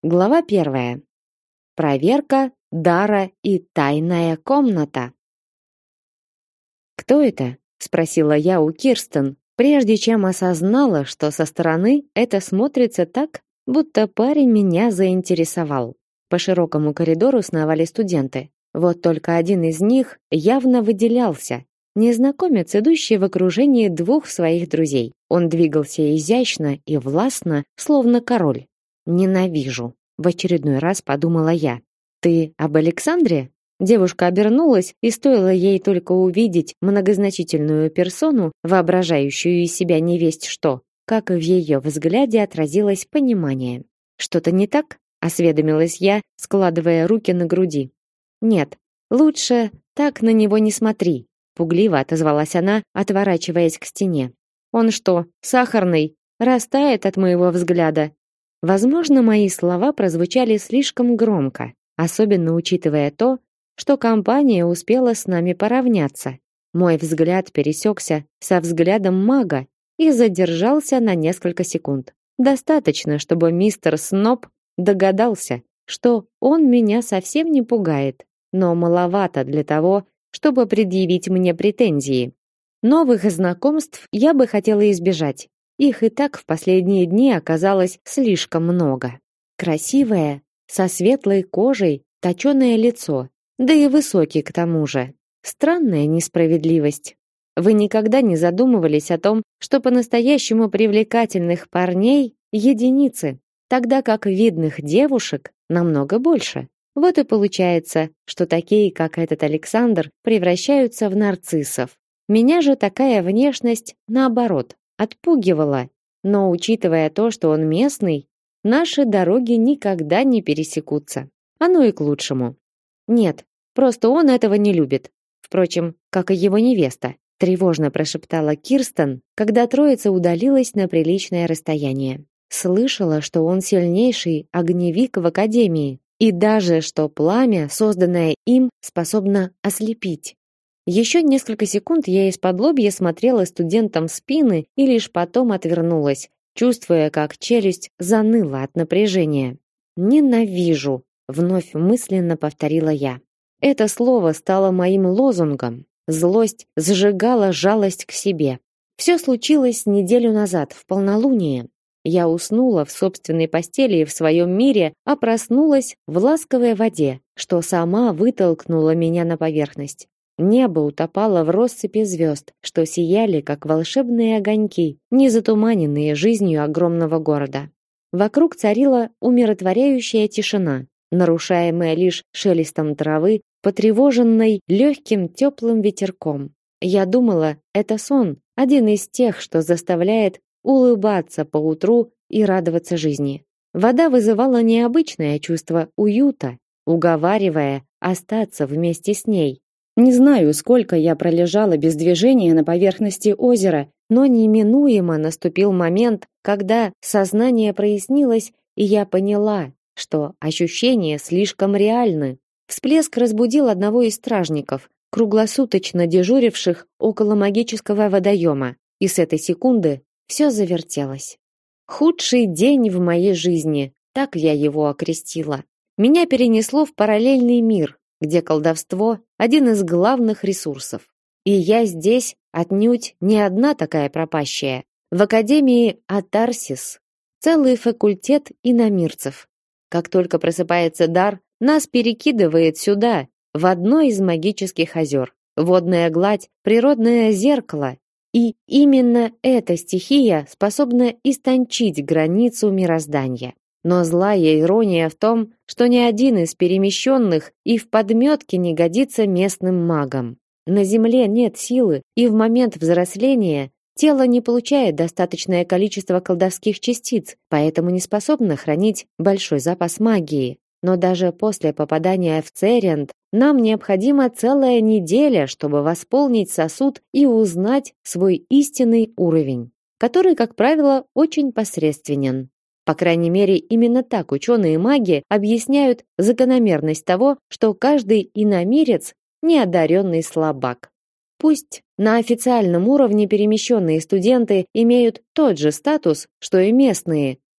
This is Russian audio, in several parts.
Глава 1. Проверка дара и тайная комната. Кто это? Спросила я у Кирстен, прежде чем осознала, что со стороны это смотрится так, будто парень меня заинтересовал. По широкому коридору сновали студенты. Вот только один из них явно выделялся. Незнакомец, идущий в окружении двух своих друзей. Он двигался изящно и властно, словно король. Ненавижу, в очередной раз подумала я. Ты об Александре? Девушка обернулась, и стоило ей только увидеть многозначительную персону, воображающую из себя невесть что, как в ее взгляде отразилось понимание. Что-то не так? Осведомилась я, складывая руки на груди. Нет, лучше так на него не смотри, пугливо отозвалась она, отворачиваясь к стене. Он что, сахарный? Растает от моего взгляда. Возможно, мои слова прозвучали слишком громко, особенно учитывая то, что компания успела с нами поравняться. Мой взгляд пересекся со взглядом мага и задержался на несколько секунд. Достаточно, чтобы мистер Сноб догадался, что он меня совсем не пугает, но маловато для того, чтобы предъявить мне претензии. Новых знакомств я бы хотела избежать. Их и так в последние дни оказалось слишком много. Красивое, со светлой кожей, точёное лицо, да и высокий к тому же. Странная несправедливость. Вы никогда не задумывались о том, что по-настоящему привлекательных парней единицы, тогда как видных девушек намного больше. Вот и получается, что такие, как этот Александр, превращаются в нарциссов. Меня же такая внешность, наоборот, отпугивала. Но учитывая то, что он местный, наши дороги никогда не пересекутся. Оно и к лучшему. Нет, просто он этого не любит. Впрочем, как и его невеста, тревожно прошептала Кирстен, когда троица удалилась на приличное расстояние. Слышала, что он сильнейший огневик в академии, и даже что пламя, созданное им, способно ослепить. Еще несколько секунд я из-подлобья смотрела студентам в спины и лишь потом отвернулась, чувствуя, как челюсть заныла от напряжения. «Ненавижу», — вновь мысленно повторила я. Это слово стало моим лозунгом. Злость сжигала жалость к себе. Все случилось неделю назад, в полнолуние. Я уснула в собственной постели и в своем мире, а проснулась в ласковой воде, что сама вытолкнула меня на поверхность. Небо утопало в россыпи звезд, что сияли, как волшебные огоньки, не затуманенные жизнью огромного города. Вокруг царила умиротворяющая тишина, нарушаемая лишь шелестом травы, потревоженной легким теплым ветерком. Я думала, это сон, один из тех, что заставляет улыбаться поутру и радоваться жизни. Вода вызывала необычное чувство уюта, уговаривая остаться вместе с ней. Не знаю, сколько я пролежала без движения на поверхности озера, но неминуемо наступил момент, когда сознание прояснилось, и я поняла, что ощущения слишком реальны. Всплеск разбудил одного из стражников, круглосуточно дежуривших около магического водоема, и с этой секунды все завертелось. Худший день в моей жизни, так я его окрестила. Меня перенесло в параллельный мир, где колдовство один из главных ресурсов. И я здесь отнюдь не одна такая пропащая. В академии Атарсис целый факультет иномирцев. Как только просыпается дар, нас перекидывает сюда, в одно из магических озер. Водная гладь, природное зеркало. И именно эта стихия способна истончить границу мироздания. Но злая ирония в том, что ни один из перемещенных и в подметке не годится местным магам. На Земле нет силы, и в момент взросления тело не получает достаточное количество колдовских частиц, поэтому не способно хранить большой запас магии. Но даже после попадания в Цериант нам необходима целая неделя, чтобы восполнить сосуд и узнать свой истинный уровень, который, как правило, очень посредственен. По крайней мере, именно так ученые-маги объясняют закономерность того, что каждый иномирец – неодаренный слабак. Пусть на официальном уровне перемещенные студенты имеют тот же статус, что и местные,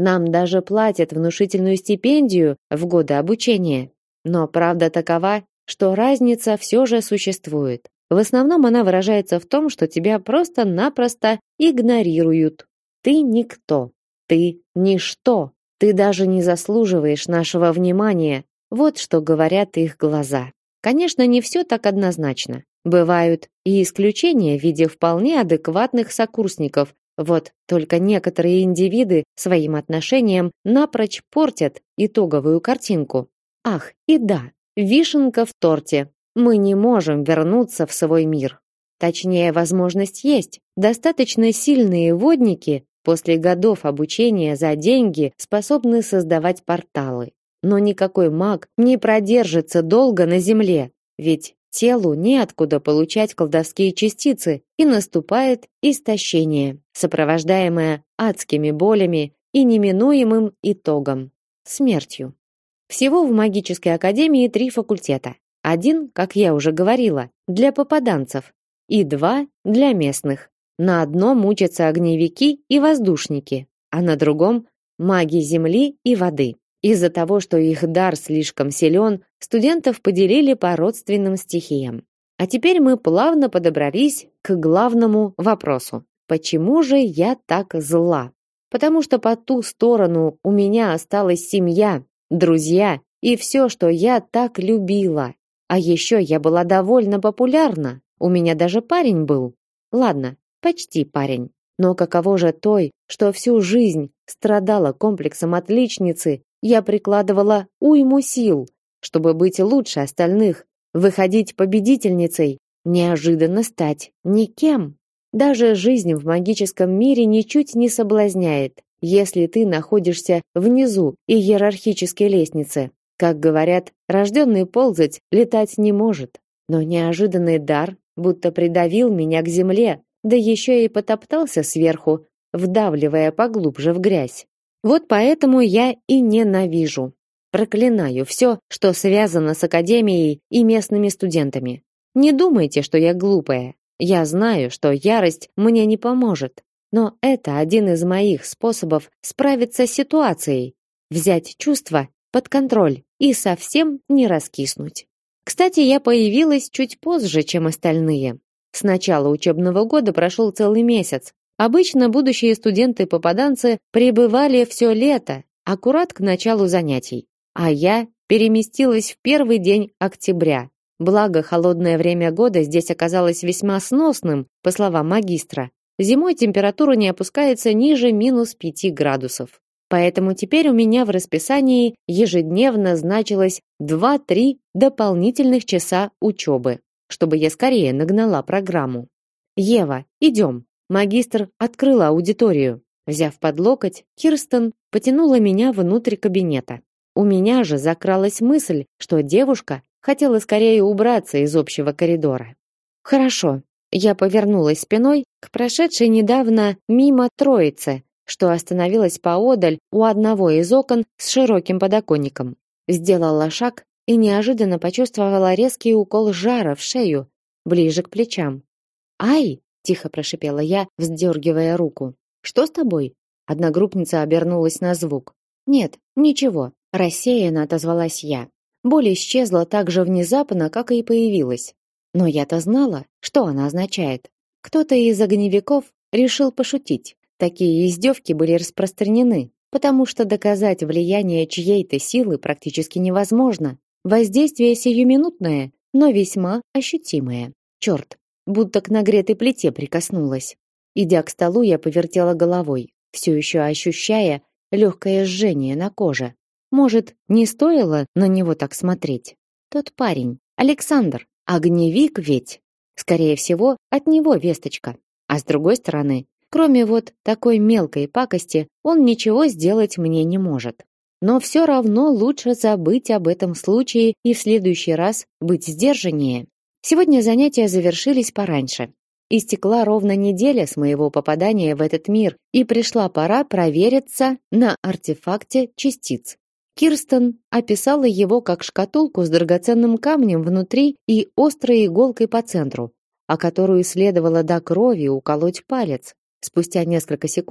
Нам даже платят внушительную стипендию в годы обучения. Но правда такова, что разница все же существует. В основном она выражается в том, что тебя просто-напросто игнорируют. Ты никто, ты ничто, ты даже не заслуживаешь нашего внимания. Вот что говорят их глаза. Конечно, не все так однозначно. Бывают и исключения в виде вполне адекватных сокурсников. Вот только некоторые индивиды своим отношением напрочь портят итоговую картинку. Ах, и да, вишенка в торте. Мы не можем вернуться в свой мир. Точнее, возможность есть. Достаточно сильные водники после годов обучения за деньги способны создавать порталы. Но никакой маг не продержится долго на земле, ведь телу неоткуда получать колдовские частицы, и наступает истощение, сопровождаемое адскими болями и неминуемым итогом смертью. Всего в магической академии 3 факультета. Один, как я уже говорила, для попаданцев, и 2 для местных. На одном учатся огневики и воздушники, а на другом маги земли и воды. Из-за того, что их дар слишком силен, студентов поделили по родственным стихиям. А теперь мы плавно подобрались к главному вопросу. Почему же я так зла? Потому что по ту сторону у меня осталась семья, друзья и все, что я так любила. А еще я была довольно популярна. У меня даже парень был. Ладно, почти парень. Но каково же той, что всю жизнь страдала комплексом отличницы, я прикладывала уйму сил, чтобы быть лучше остальных, выходить победительницей, неожиданно стать никем. Даже жизнь в магическом мире ничуть не соблазняет, если ты находишься внизу иерархической лестницы. Как говорят, рожденный ползать, летать не может. Но неожиданный дар будто придавил меня к земле, да еще и потоптался сверху, вдавливая поглубже в грязь. Вот поэтому я и ненавижу, проклинаю все, что связано с академией и местными студентами. Не думайте, что я глупая. Я знаю, что ярость мне не поможет. Но это один из моих способов справиться с ситуацией. Взять чувства под контроль и совсем не раскиснуть. Кстати, я появилась чуть позже, чем остальные. С начала учебного года прошел целый месяц. Обычно будущие студенты-попаданцы пребывали все лето, аккурат к началу занятий. А я переместилась в первый день октября. Благо, холодное время года здесь оказалось весьма сносным, по словам магистра. Зимой температура не опускается ниже -5 градусов. Поэтому теперь у меня в расписании ежедневно значилось 2-3 дополнительных часа учебы, чтобы я скорее нагнала программу. «Ева, идем». Магистр открыла аудиторию. Взяв под локоть, Кирстен потянула меня внутрь кабинета. У меня же закралась мысль, что девушка хотела скорее убраться из общего коридора. «Хорошо». Я повернулась спиной к прошедшей недавно мимо троице, что остановилась поодаль у одного из окон с широким подоконником. Сделала шаг и неожиданно почувствовала резкий укол жара в шею, ближе к плечам. «Ай!» – тихо прошипела я, вздергивая руку. «Что с тобой?» Одногруппница обернулась на звук. «Нет, ничего», – рассеянно отозвалась я. Боль исчезла так же внезапно, как и появилась. Но я-то знала, что она означает. Кто-то из огневиков решил пошутить. Такие издевки были распространены, потому что доказать влияние чьей-то силы практически невозможно. Воздействие сиюминутное, но весьма ощутимое. Черт, будто к нагретой плите прикоснулась. Идя к столу, я повертела головой, все еще ощущая легкое жжение на коже. Может, не стоило на него так смотреть? Тот парень, Александр, огневик ведь. Скорее всего, от него весточка. А с другой стороны, кроме вот такой мелкой пакости, он ничего сделать мне не может. Но все равно лучше забыть об этом случае и в следующий раз быть сдержаннее. Сегодня занятия завершились пораньше. Истекла ровно неделя с моего попадания в этот мир, и пришла пора провериться на артефакте частиц. Кирстен описала его как шкатулку с драгоценным камнем внутри и острой иголкой по центру, о которую следовало до крови уколоть палец. Спустя несколько секунд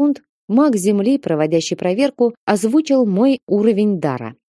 Маг Земли, проводящий проверку, озвучил мой уровень дара.